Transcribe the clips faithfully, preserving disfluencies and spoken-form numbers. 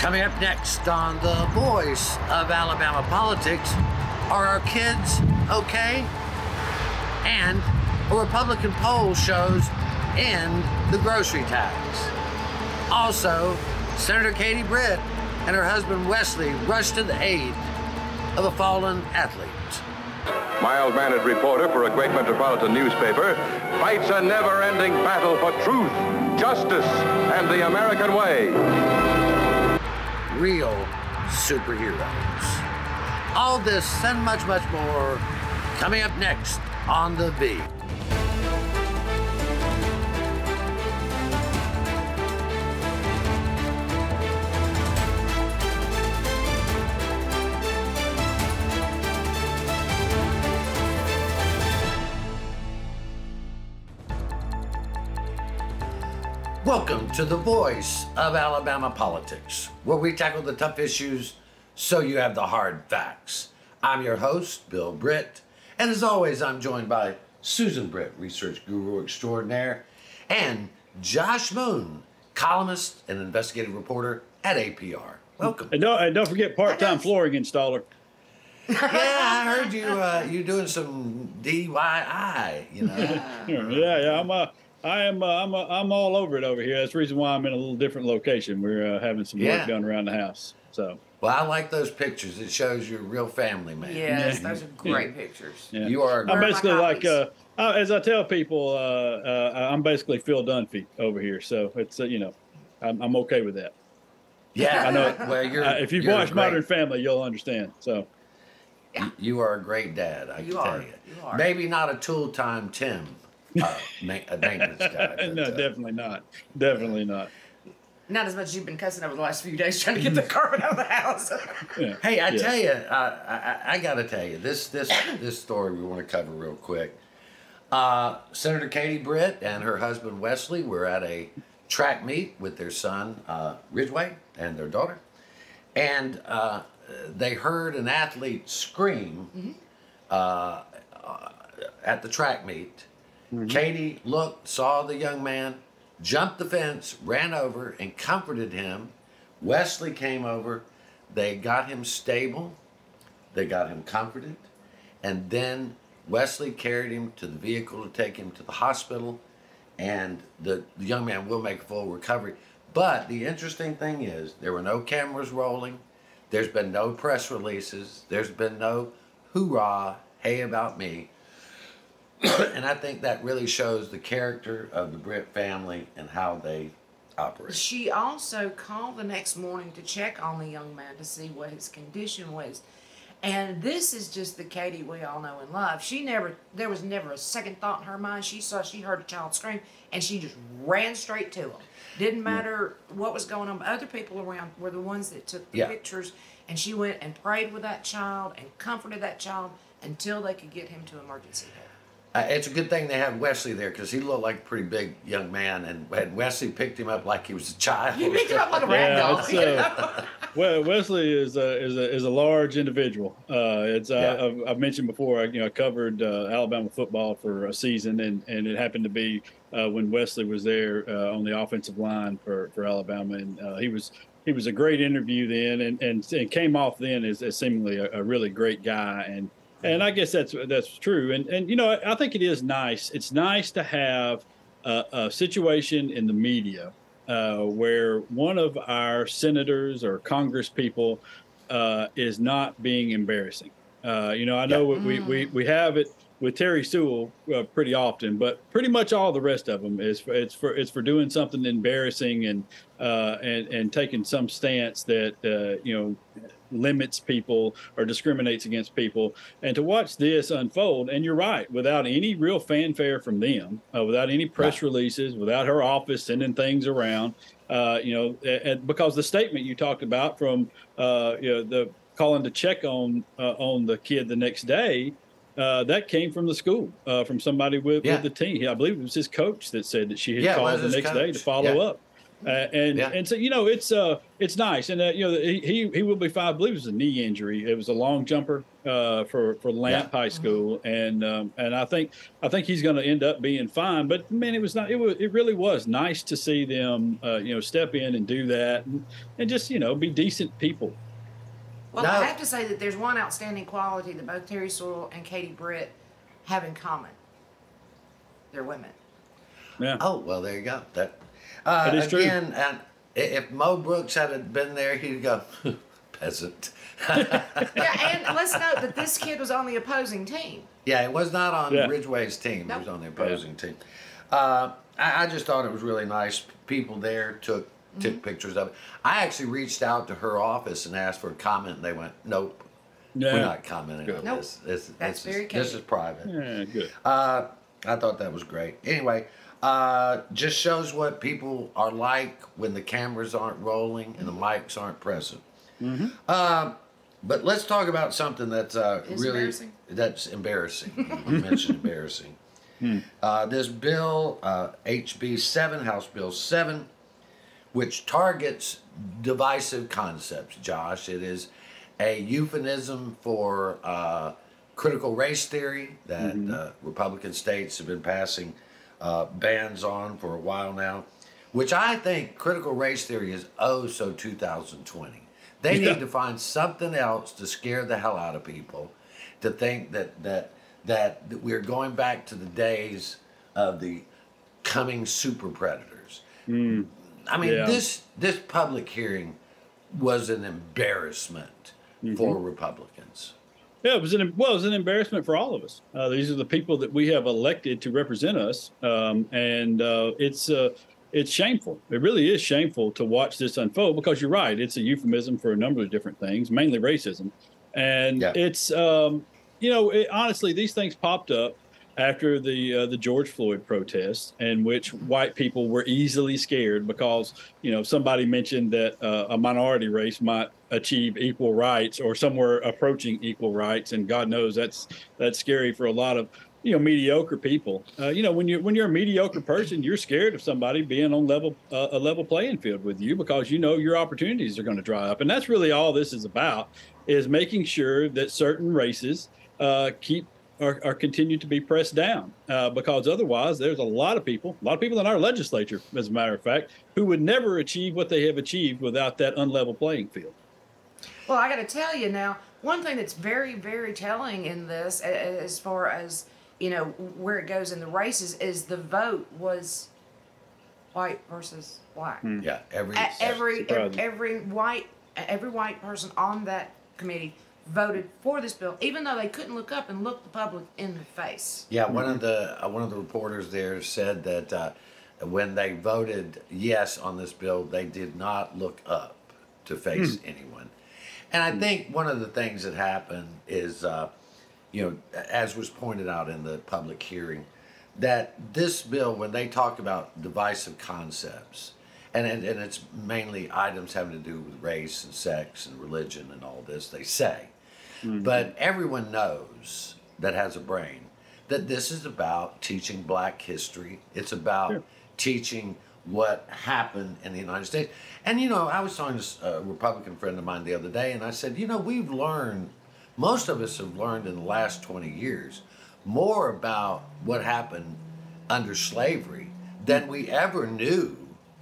Coming up next on The Voice of Alabama Politics, are our kids okay? And a Republican poll shows end the grocery tax. Also, Senator Katie Britt and her husband Wesley rush to the aid of a fallen athlete. Mild-mannered reporter for a great metropolitan newspaper fights a never-ending battle for truth, justice, and the American way. Real superheroes. All this and much, much more coming up next on The V. Welcome to The Voice of Alabama Politics, where we tackle the tough issues so you have the hard facts. I'm your host, Bill Britt, and as always, I'm joined by Susan Britt, research guru extraordinaire, and Josh Moon, columnist and investigative reporter at A P R. Welcome. And don't, and don't forget part-time flooring installer. Yeah, I heard you uh, you doing some D I Y, you know. Yeah, yeah, I'm uh, I am uh, I'm uh, I'm all over it over here. That's the reason why I'm in a little different location. We're uh, having some work Yeah. done around the house. So. Well, I like those pictures. It shows you're a real family man. Yes, Yeah. those are great pictures. Yeah. You are. I'm Where are my basically like, copies? uh, uh, as I tell people, uh, uh, I'm basically Phil Dunphy over here. So it's, uh, you know, I'm, I'm okay with that. Yeah, I know. Well, you're. Uh, if you've you're watched great. Modern Family, you'll understand. So You- You are a great dad, I You can tell are. you. You are. Maybe not a tool time Tim, uh, ma- a maintenance guy. but, no, uh, definitely not. Definitely not. Not as much as you've been cussing over the last few days trying to get the carpet out of the house. Yeah. Hey, I Yeah. tell you, uh, I, I, I got to tell you this this this story we want to cover real quick. Uh, Senator Katie Britt and her husband Wesley were at a track meet with their son uh, Ridgway and their daughter, and uh, they heard an athlete scream uh, uh, at the track meet. Katie looked, saw the young man, jumped the fence, ran over, and comforted him. Wesley came over. They got him stable. They got him comforted. And then Wesley carried him to the vehicle to take him to the hospital. And the, the young man will make a full recovery. But the interesting thing is, there were no cameras rolling. There's been no press releases. There's been no hoorah, hey about me. And I think that really shows the character of the Britt family and how they operate. She also called the next morning to check on the young man to see what his condition was. And this is just the Katie we all know and love. She never, there was never a second thought in her mind. She saw, she heard a child scream, and she just ran straight to him. Didn't matter what was going on. Other people around were the ones that took the Yeah. pictures, and she went and prayed with that child and comforted that child until they could get him to emergency help. Uh, it's a good thing they had Wesley there because he looked like a pretty big young man, and, and Wesley picked him up like he was a child. He picked him up like a rag Yeah, doll. it's, you know? uh, well, Wesley is a is a is a large individual. Uh, it's uh, Yeah. I've, I've mentioned before. I, you know, I covered uh, Alabama football for a season, and, and it happened to be uh, when Wesley was there uh, on the offensive line for, for Alabama, and uh, he was he was a great interview then, and and, and came off then as, as seemingly a, a really great guy, and and I guess that's that's true, and and you know I think it is nice. It's nice to have a, a situation in the media uh, where one of our senators or Congress people uh, is not being embarrassing. Uh, you know, I know Yeah. we, we, we have it with Terry Sewell uh, pretty often, but pretty much all the rest of them is for, it's for it's for doing something embarrassing and uh, and and taking some stance that uh, you know limits people or discriminates against people. And to watch this unfold, and you're right, without any real fanfare from them, uh, without any press Right. releases, without her office sending things around, uh, you know, and because the statement you talked about from uh, you know the calling to check on uh, on the kid the next day. Uh, that came from the school, uh, from somebody with, Yeah. with the team. I believe it was his coach that said that she had Yeah, it called was the his next day to coach. follow Yeah. up. Uh, and Yeah. and so you know it's uh it's nice, and uh, you know he he he will be fine. I believe it was a knee injury. It was a long jumper uh for for Lamp Yeah. High School, and um and I think I think he's going to end up being fine. But man, it was not it was it really was nice to see them uh you know step in and do that, and, and just you know be decent people. Well, No. I have to say that there's one outstanding quality that both Terry Sewell and Katie Britt have in common. They're women. Yeah. Oh well, there you go. That uh, That is true. again, and i- if Mo Brooks had been there, he'd go peasant. Yeah, and let's note that this kid was on the opposing team. Yeah, it was not on Yeah. Ridgeway's team. It Nope. was on the opposing team. Uh, I, I just thought it was really nice. People there took took Mm-hmm. pictures of it. I actually reached out to her office and asked for a comment, and they went, "Nope, Yeah. we're not commenting Good. on Nope. this. This, That's this very is, this Katie. is private." Yeah, good. Uh, I thought that was great. Anyway, uh, just shows what people are like when the cameras aren't rolling and the mics aren't present. Um, but let's talk about something that's uh, Is really embarrassing? that's embarrassing. You mentioned embarrassing. Uh, this bill, uh, H B seven, House Bill seven, which targets divisive concepts. Josh, it is a euphemism for uh, critical race theory that uh, Republican states have been passing uh, bans on for a while now, which I think critical race theory is oh so two thousand twenty. They Yeah. need to find something else to scare the hell out of people, to think that that that, that we're going back to the days of the coming super predators. I mean, Yeah. this this public hearing was an embarrassment for Republicans. Yeah, it was an well, it was an embarrassment for all of us. Uh, these are the people that we have elected to represent us, um, and uh, it's uh, it's shameful. It really is shameful to watch this unfold because you're right. It's a euphemism for a number of different things, mainly racism, and Yeah. it's um, you know it, honestly these things popped up after the uh, the George Floyd protests, in which white people were easily scared because you know somebody mentioned that uh, a minority race might achieve equal rights or somewhere approaching equal rights, and God knows that's that's scary for a lot of you know mediocre people. Uh, you know when you when you're a mediocre person, you're scared of somebody being on level uh, a level playing field with you because you know your opportunities are going to dry up, and that's really all this is about, is making sure that certain races uh, keep. Are, are continued to be pressed down uh, because otherwise there's a lot of people, a lot of people in our legislature, as a matter of fact, who would never achieve what they have achieved without that unlevel playing field. Well, I got to tell you now, one thing that's very, very telling in this, a- a- as far as you know where it goes in the races, is the vote was white versus black. Yeah, every A- Every surprising. every white every white person on that committee voted for this bill, even though they couldn't look up and look the public in the face. yeah. One of the uh, one of the reporters there said that uh, when they voted yes on this bill, they did not look up to face anyone. And I think one of the things that happened is, uh, you know, as was pointed out in the public hearing, that this bill, when they talk about divisive concepts, and, and, and it's mainly items having to do with race and sex and religion and all this, they say. But everyone knows that has a brain that this is about teaching black history. It's about Sure. teaching what happened in the United States. And, you know, I was talking to a Republican friend of mine the other day, and I said, you know, we've learned, most of us have learned in the last twenty years, more about what happened under slavery than we ever knew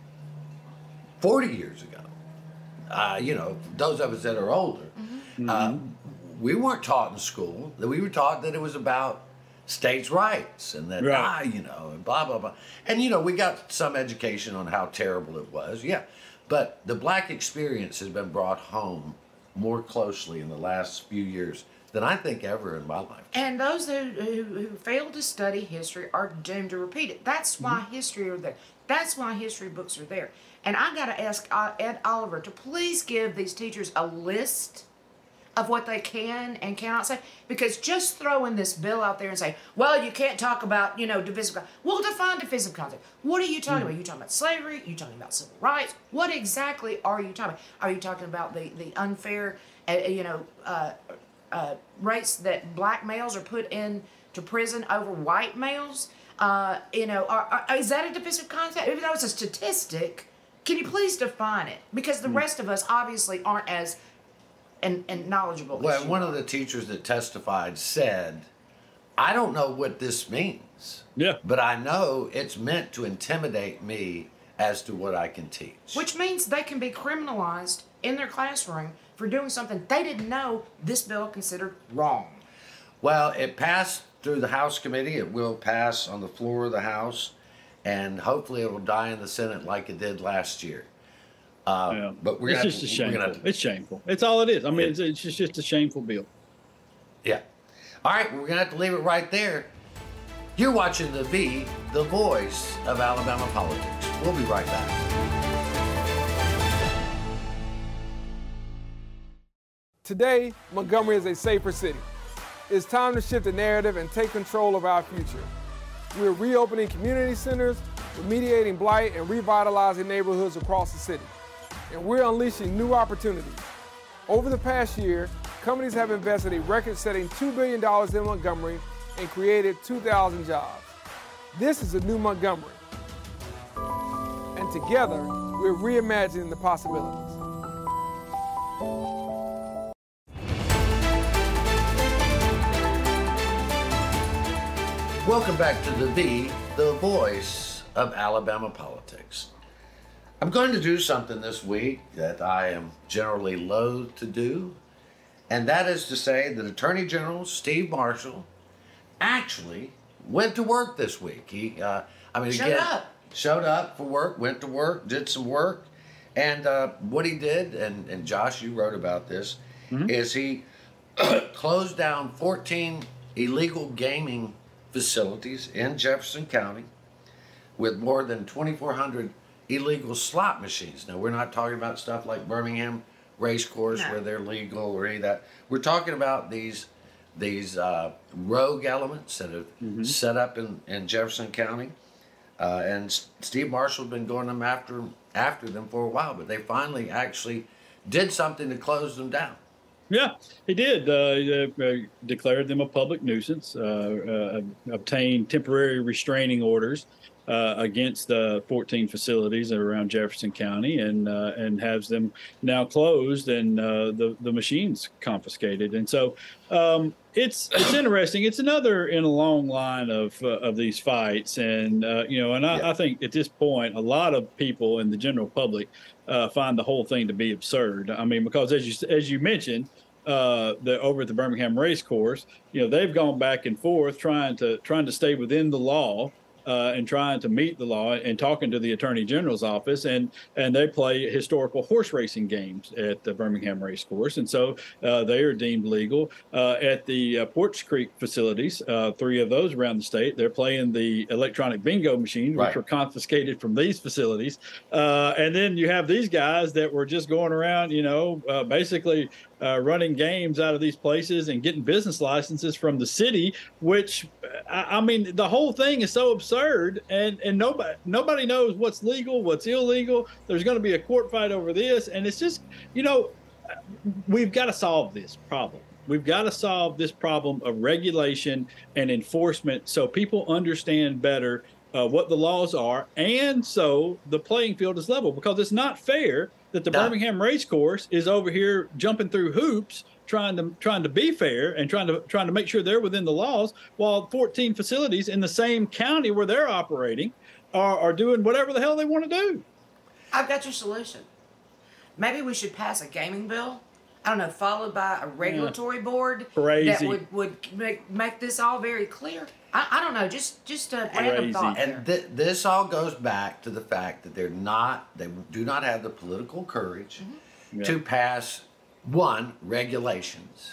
forty years ago. Uh, you know, those of us that are older, uh, we weren't taught in school that we were taught that it was about states' rights and that, Right. ah, you know, and blah, blah, blah. And, you know, we got some education on how terrible it was, yeah. But the black experience has been brought home more closely in the last few years than I think ever in my life. And those who, who, who fail to study history are doomed to repeat it. That's why history are there. That's why history books are there. And I got to ask uh, Ed Oliver to please give these teachers a list of what they can and cannot say. Because just throwing this bill out there and say, well, you can't talk about, you know, divisive concept. Well, define divisive concept. What are you talking about? Are you talking about slavery? Are you talking about civil rights? What exactly are you talking about? Are you talking about the, the unfair, uh, you know, uh, uh, rates that black males are put in to prison over white males? Uh, you know, are, are, is that a divisive concept? Even though it's a statistic, Can you please define it? Because the rest of us obviously aren't as and, and knowledgeable. Well, as you one are. of the teachers that testified said, I don't know what this means. Yeah. But I know it's meant to intimidate me as to what I can teach. Which means they can be criminalized in their classroom for doing something they didn't know this bill considered wrong. Well, it passed through the House committee. It will pass on the floor of the House, and hopefully it will die in the Senate like it did last year. Uh, Yeah. But we're it's gonna, just a we're shameful. gonna have to, It's shameful. It's all it is. I mean, It- it's, it's just, just a shameful bill. yeah. All right, we're gonna have to leave it right there. You're watching the V, the voice of Alabama politics. We'll be right back. Today, Montgomery is a safer city. It's time to shift the narrative and take control of our future. We're reopening community centers, remediating blight, and revitalizing neighborhoods across the city. And we're unleashing new opportunities. Over the past year, companies have invested a record-setting two billion dollars in Montgomery and created two thousand jobs. This is a new Montgomery. And together, we're reimagining the possibilities. Welcome back to the V, the voice of Alabama politics. I'm going to do something this week that I am generally loath to do, and that is to say that Attorney General Steve Marshall actually went to work this week. He, uh, I mean, Showed again, up. showed up for work, went to work, did some work, and uh, what he did, and, and Josh, you wrote about this, is he closed down fourteen illegal gaming facilities in Jefferson County with more than twenty-four hundred illegal slot machines. Now, we're not talking about stuff like Birmingham Race Course No. where they're legal or any of that. We're talking about these these uh, rogue elements that have set up in, in Jefferson County. Uh, and S- Steve Marshall's been going them after after them for a while, but they finally actually did something to close them down. Yeah, he did. Uh, uh, declared them a public nuisance, uh, uh, obtained temporary restraining orders uh, against the fourteen facilities around Jefferson County, and uh, and has them now closed and uh, the the machines confiscated. And so um, it's it's interesting. It's another in a long line of uh, of these fights, and uh, you know, and I, Yeah. I think at this point, a lot of people in the general public uh, find the whole thing to be absurd. I mean, because as you as you mentioned, uh, the over at the Birmingham Race Course, you know, they've gone back and forth trying to trying to stay within the law. Uh, and trying to meet the law and talking to the Attorney General's office, and and they play historical horse racing games at the Birmingham Race Course, and so uh, they are deemed legal. Uh, at the uh, Porch Creek facilities, uh, three of those around the state, they're playing the electronic bingo machine, which Right. were confiscated from these facilities. Uh, and then you have these guys that were just going around, you know, uh, basically uh, running games out of these places and getting business licenses from the city, which I, I mean, the whole thing is so absurd, and and nobody nobody knows what's legal, what's illegal. There's going to be a court fight over this, and it's just, you know, we've got to solve this problem. We've got to solve this problem of regulation and enforcement so people understand better uh, what the laws are, and so the playing field is level, because it's not fair that the No. Birmingham Race Course is over here jumping through hoops trying to trying to be fair and trying to trying to make sure they're within the laws, while fourteen facilities in the same county where they're operating are, are doing whatever the hell they want to do. I've got your solution. Maybe we should pass a gaming bill. I don't know, followed by a regulatory board that Crazy. would, would make, make this all very clear. I, I don't know, just just a random Crazy. thought there. And th- this all goes back to the fact that they're not, they do not have the political courage Yeah. to pass, one, regulations,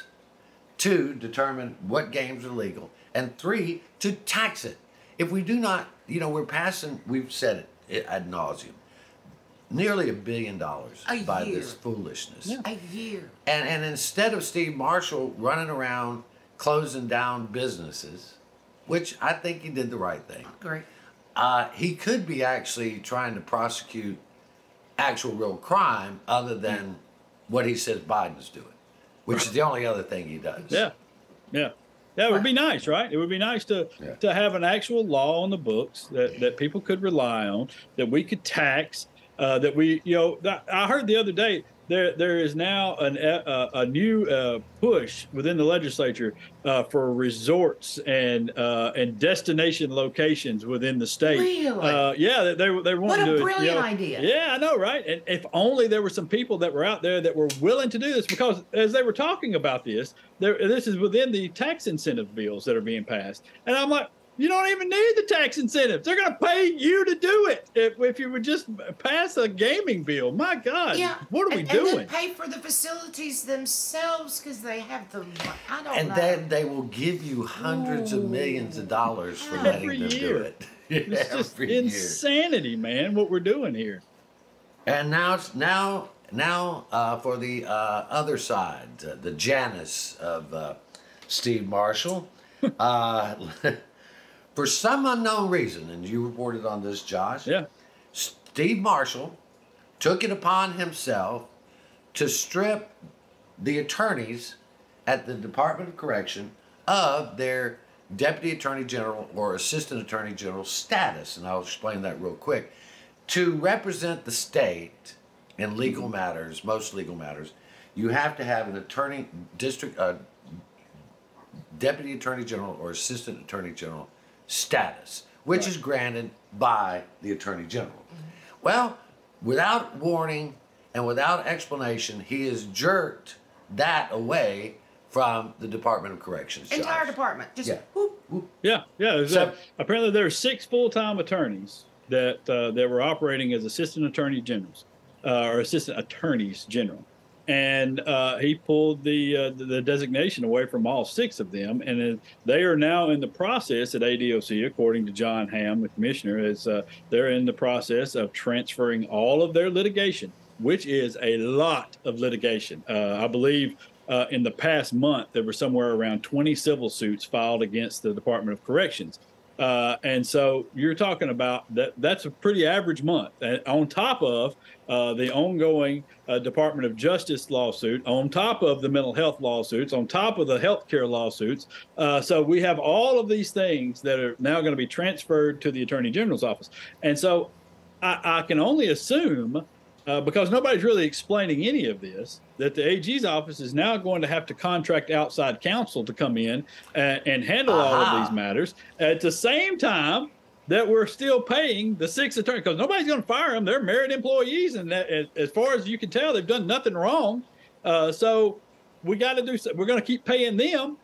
two, determine what games are legal, and three, to tax it. If we do not, you know, we're passing, we've said it ad nauseum, nearly a billion dollars A by year. this foolishness. A year. And, and instead of Steve Marshall running around closing down businesses, which I think he did the right thing, Great. uh, he could be actually trying to prosecute actual real crime other than what he says Biden's doing, which is the only other thing he does. Yeah, yeah, yeah. It would be nice, right? It would be nice to Yeah. to have an actual law on the books that that people could rely on, that we could tax, uh, that we, you know, that, I heard the other day there there is now an, a, a new uh, push within the legislature uh, for resorts and uh, and destination locations within the state. Really? Uh, yeah, they they, they want What a to do brilliant it, you know, idea. Yeah, I know, right? And if only there were some people that were out there that were willing to do this, because as they were talking about this, there this is within the tax incentive bills that are being passed, and I'm like, you don't even need the tax incentives. They're going to pay you to do it if, if you would just pass a gaming bill. My God, Yeah. what are we and, doing? And then pay for the facilities themselves because they have the, I don't And know. then they will give you hundreds of millions of dollars for letting Every them do year. it. It's just Every year. insanity, man, what we're doing here. And now, it's now, now uh, for the uh, other side, uh, the Janus of uh, Steve Marshall. uh, for some unknown reason, and you reported on this, Josh. Yeah. Steve Marshall took it upon himself to strip the attorneys at the Department of Correction of their Deputy Attorney General or Assistant Attorney General status, and I'll explain that real quick. To represent the state in legal matters, most legal matters, you have to have an attorney, district, uh, Deputy Attorney General or Assistant Attorney General status, which Right. is granted by the Attorney General. Well, without warning and without explanation, he has jerked that away from the Department of Corrections. Entire Josh. department. Just Yeah. whoop. Yeah, yeah. there's So- a- apparently, there are six full-time attorneys that uh, that were operating as assistant attorney generals uh, or assistant attorneys general, and uh, he pulled the, uh, the the designation away from all six of them, and then they are now in the process at A D O C, according to John Hamm, the commissioner, is uh, they're in the process of transferring all of their litigation, which is a lot of litigation. Uh, I believe. Uh, in the past month, there were somewhere around twenty civil suits filed against the Department of Corrections. Uh, and so you're talking about that, that's a pretty average month. And on top of uh, the ongoing uh, Department of Justice lawsuit, on top of the mental health lawsuits, on top of the healthcare lawsuits. Uh, so we have all of these things that are now going to be transferred to the Attorney General's office. And so I, I can only assume, Uh, because nobody's really explaining any of this, that the A G's office is now going to have to contract outside counsel to come in and, and handle all of Aha. these matters at the same time that we're still paying the six attorneys, because nobody's going to fire them. They're merit employees, and that, as, as far as you can tell, they've done nothing wrong. Uh, so we got to do. We're going to keep paying them.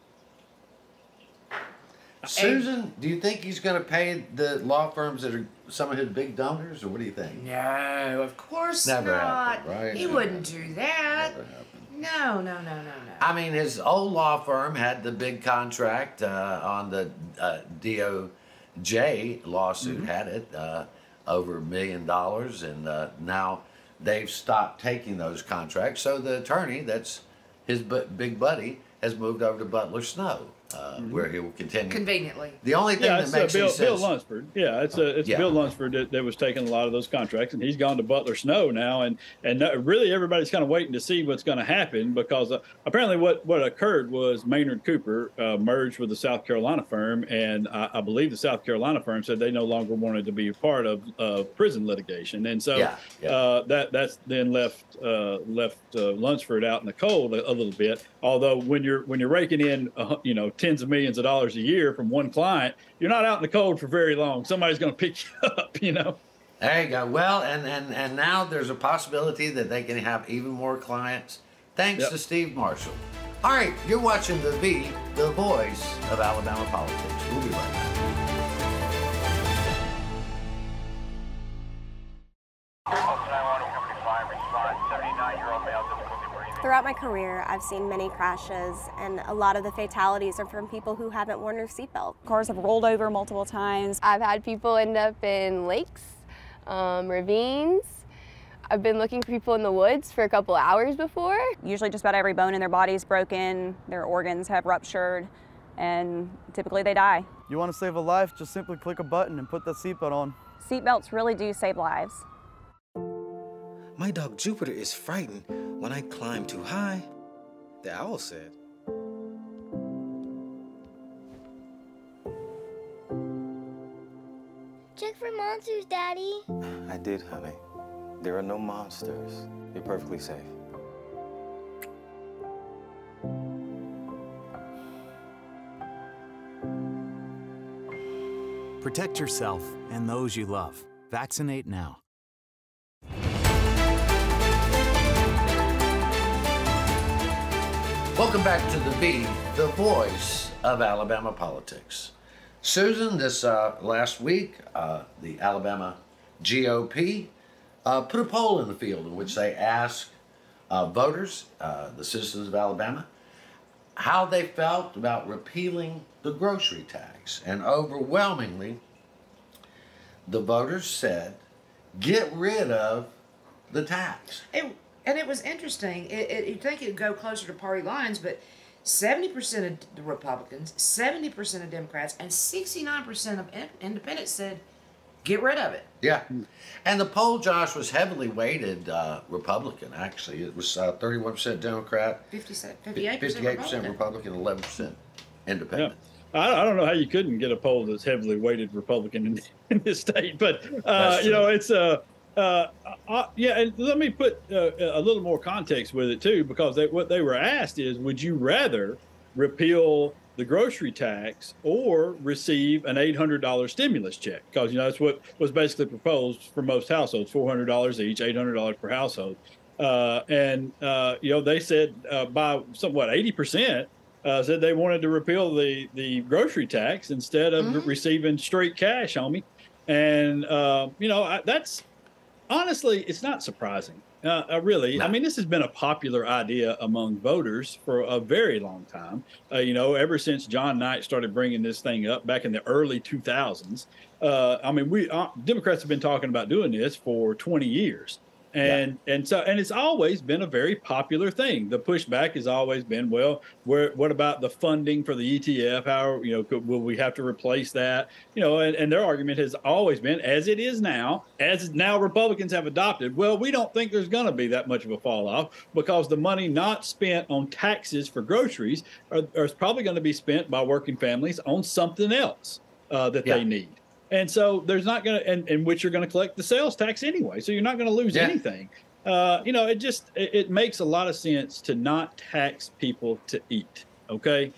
Susan, do you think he's going to pay the law firms that are some of his big donors, or what do you think? No, of course Never not. happened, right? He Never wouldn't do that. Never happened. No, no, no, no, no. I mean, his old law firm had the big contract uh, on the uh, D O J lawsuit, Mm-hmm. had it uh, over a million dollars, and uh, now they've stopped taking those contracts. So the attorney, that's his bu- big buddy, has moved over to Butler Snow, uh, Mm-hmm. where he will continue. Conveniently. The only thing Yeah, that it's uh, makes Bill, any Bill sense. Lunsford. Yeah, it's a, it's Yeah. Bill Lunsford that, that was taking a lot of those contracts, and he's gone to Butler Snow now, and and no- really everybody's kind of waiting to see what's going to happen, because uh, apparently what, what occurred was Maynard Cooper uh, merged with the South Carolina firm, and I, I believe the South Carolina firm said they no longer wanted to be a part of uh, prison litigation, and so Yeah, yeah. Uh, that that's then left uh, left uh, Lunsford out in the cold a, a little bit. Although when you're when you're raking in uh, you know tens of millions of dollars a year from one client, you're not out in the cold for very long. Somebody's going to pick you up, you know. There you go. Well, and, and, and now there's a possibility that they can have even more clients thanks Yep. to Steve Marshall. All right, you're watching The V, the voice of Alabama politics. We'll be right back. Throughout my career, I've seen many crashes, and a lot of the fatalities are from people who haven't worn their seatbelt. Cars have rolled over multiple times. I've had people end up in lakes, um, ravines. I've been looking for people in the woods for a couple hours before. Usually just about every bone in their body is broken, their organs have ruptured, and typically they die. You want to save a life, just simply click a button and put that seatbelt on. Seatbelts really do save lives. My dog Jupiter is frightened when I climb too high, the owl said. Check for monsters, Daddy. I did, honey. There are no monsters. You're perfectly safe. Protect yourself and those you love. Vaccinate now. Welcome back to The Bee, the voice of Alabama politics. Susan, this uh, last week, uh, the Alabama G O P uh, put a poll in the field in which they asked uh, voters, uh, the citizens of Alabama, how they felt about repealing the grocery tax. And overwhelmingly, the voters said, get rid of the tax. It, and it was interesting. It, it, you'd think it would go closer to party lines, but seventy percent of the Republicans, seventy percent of Democrats, and sixty-nine percent of in, independents said, get rid of it. Yeah. And the poll, Josh, was heavily weighted uh, Republican, actually. It was uh, thirty-one percent Democrat, fifty-eight percent fifty-eight percent Republican, eleven percent Independent. Yeah. I, I don't know how you couldn't get a poll that's heavily weighted Republican in, in this state, but, uh, you know, it's uh, uh, uh, yeah, and let me put uh, a little more context with it, too, because they, what they were asked is, would you rather repeal the grocery tax or receive an eight hundred dollars stimulus check? Because, you know, that's what was basically proposed for most households, four hundred dollars each, eight hundred dollars per household. Uh, and, uh, you know, they said uh, by somewhat eighty percent uh, said they wanted to repeal the, the grocery tax instead of mm-hmm. receiving straight cash on me. And, uh, you know, I, that's honestly, it's not surprising. Uh, uh, really, no. I mean, this has been a popular idea among voters for a very long time. Uh, you know, ever since John Knight started bringing this thing up back in the early two thousands. Uh, I mean, we uh, Democrats have been talking about doing this for twenty years. And yeah. and so and it's always been a very popular thing. The pushback has always been, well, where what about the funding for the E T F? How, you know, could, will we have to replace that? You know, and, and their argument has always been, as it is now, as now Republicans have adopted, well, we don't think there's going to be that much of a fall off because the money not spent on taxes for groceries are, are probably going to be spent by working families on something else uh, that yeah. they need. And so there's not going to, and in which you're going to collect the sales tax anyway. So you're not going to lose yeah. anything. Uh, you know, it just, it, it makes a lot of sense to not tax people to eat. Okay.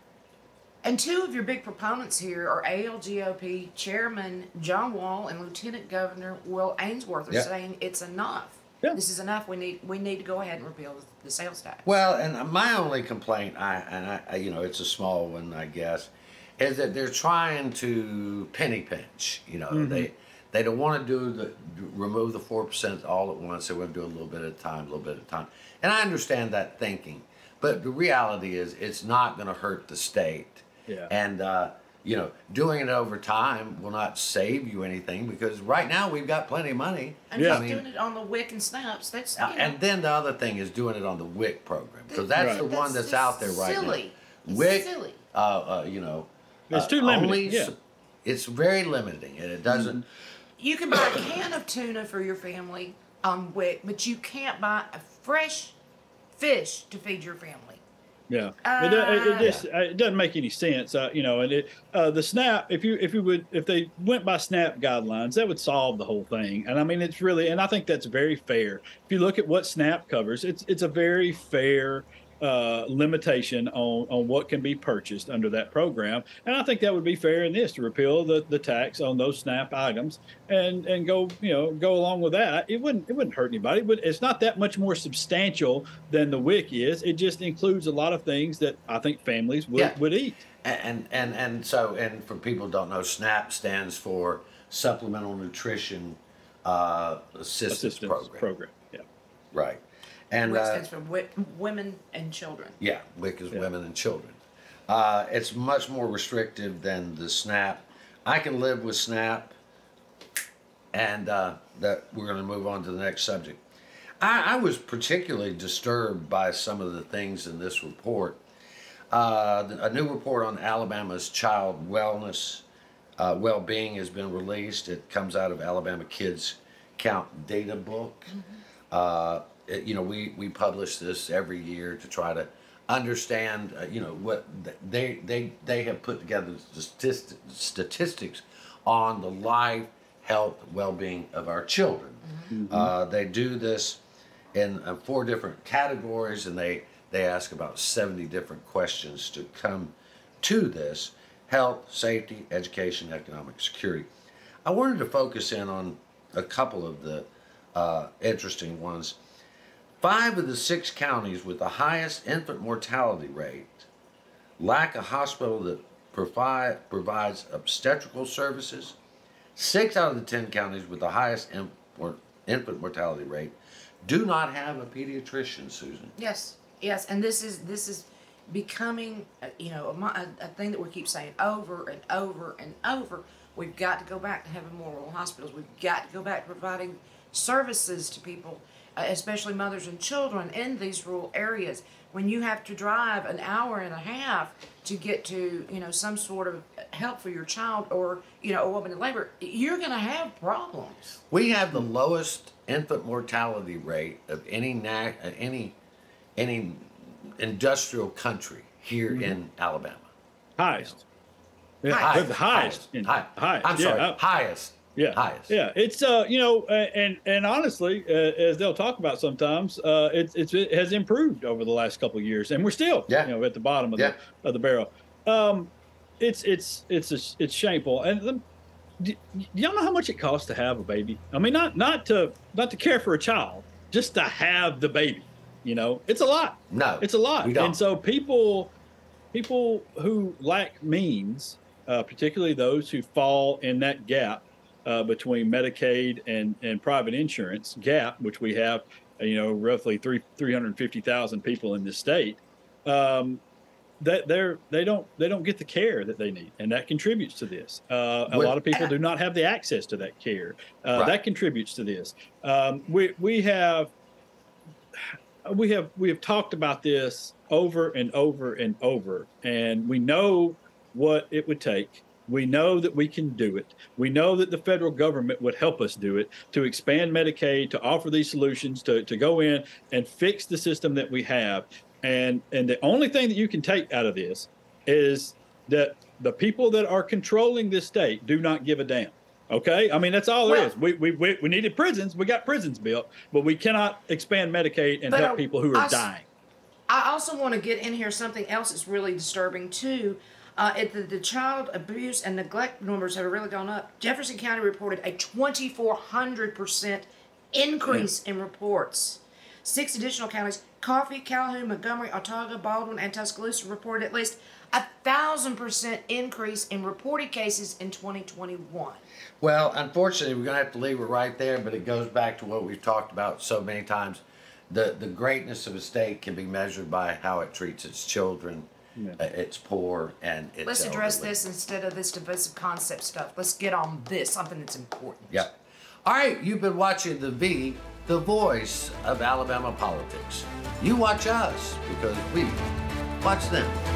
And two of your big proponents here are A L G O P Chairman John Wall and Lieutenant Governor Will Ainsworth are yeah. saying it's enough. Yeah. This is enough. We need, we need to go ahead and repeal the sales tax. Well, and my only complaint, I, and I, you know, it's a small one, I guess, is that they're trying to penny pinch. You know, mm-hmm. they they don't want to do the remove the four percent all at once. They want to do a little bit at a time, a little bit at a time. And I understand that thinking, but the reality is it's not going to hurt the state. Yeah. And uh, you know, doing it over time will not save you anything because right now we've got plenty of money. And yeah. just I mean, doing it on the W I C and SNAPs. That's you know, and then the other thing is doing it on the W I C program because that's right. the one that's, that's out there right silly. now. It's W I C, silly. Uh, uh, you know. It's too limiting. Only, yeah. It's very limiting, and it doesn't. You can buy a can of tuna for your family on W I C, but you can't buy a fresh fish to feed your family. Yeah, uh, it, it, it just it doesn't make any sense, uh, you know. And it uh, the SNAP, if you if you would if they went by SNAP guidelines, that would solve the whole thing. And I mean, it's really, and I think that's very fair. If you look at what SNAP covers, it's it's a very fair uh, limitation on on what can be purchased under that program. And I think that would be fair in this to repeal the, the tax on those SNAP items and and go you know go along with that. It wouldn't it wouldn't hurt anybody, but it's not that much more substantial than the W I C is. It just includes a lot of things that I think families would, yeah. would eat. And and and so and for people who don't know, SNAP stands for Supplemental Nutrition uh, Assistance, Assistance Program. Program. Yeah. Right. And W I C stands for w- women and children. Yeah, W I C is yeah. women and children. Uh, it's much more restrictive than the SNAP. I can live with SNAP, and uh, that we're going to move on to the next subject. I, I was particularly disturbed by some of the things in this report. Uh, a new report on Alabama's child wellness, uh, well-being has been released. It comes out of Alabama Kids Count Data Book. Mm-hmm. Uh, it, you know, we, we publish this every year to try to understand, uh, you know, what they they they have put together statistics statistics on the life, health, well-being of our children. Mm-hmm. uh, they do this in uh, four different categories, and they, they ask about seventy different questions to come to this: health, safety, education, economic security. I wanted to focus in on a couple of the uh, interesting ones. Five of the six counties with the highest infant mortality rate lack a hospital that provide, provides obstetrical services. Six out of the ten counties with the highest infant mortality rate do not have a pediatrician, Susan. Yes, yes, and this is this is becoming, uh, you know, a, a thing that we keep saying over and over and over. We've got to go back to having more rural hospitals. We've got to go back to providing services to people, uh, especially mothers and children in these rural areas. When you have to drive an hour and a half to get to, you know, some sort of help for your child, or, you know, a woman in labor, you're going to have problems. We have the lowest infant mortality rate of any na any any industrial country here mm-hmm. in Alabama. Highest. Yeah, highest. The highest. Highest. Highest. highest. I'm sorry. Yeah. Highest. Yeah. Highest. Yeah. It's uh, you know, and and honestly, uh, as they'll talk about sometimes, uh, it's it's it has improved over the last couple of years, and we're still, yeah. you know, at the bottom of yeah. the of the barrel. Um, it's it's it's a, it's shameful. And the, do, do y'all know how much it costs to have a baby? I mean, not not to not to care for a child, just to have the baby. You know, it's a lot. No, it's a lot. We don't. And so people people who lack means, uh, particularly those who fall in that gap uh, between Medicaid and, and private insurance gap, which we have, you know, roughly three three hundred fifty thousand people in this state, um, that they're they don't they don't get the care that they need, and that contributes to this. Uh, a lot of people do not have the access to that care. Uh, right. That contributes to this. Um, we we have. We have we have talked about this over and over and over, and we know what it would take. We know that we can do it. We know that the federal government would help us do it, to expand Medicaid, to offer these solutions, to, to go in and fix the system that we have. And and the only thing that you can take out of this is that the people that are controlling this state do not give a damn. Okay, I mean, that's all there well, is. We, we we we needed prisons. We got prisons built, but we cannot expand Medicaid and help people who are I, dying. I also want to get in here something else that's really disturbing too. Uh, it, the, the child abuse and neglect numbers have really gone up. Jefferson County reported a twenty-four hundred percent increase yeah. in reports. Six additional counties, Coffee, Calhoun, Montgomery, Autauga, Baldwin, and Tuscaloosa, reported at least a thousand percent increase in reported cases in twenty twenty-one. Well, unfortunately, we're going to have to leave it right there, but it goes back to what we've talked about so many times. The, the greatness of a state can be measured by how it treats its children, yeah. uh, its poor, and its Let's address elderly. this instead of this divisive concept stuff. Let's get on this, something that's important. Yeah. All right, you've been watching The V, the voice of Alabama politics. You watch us because we watch them.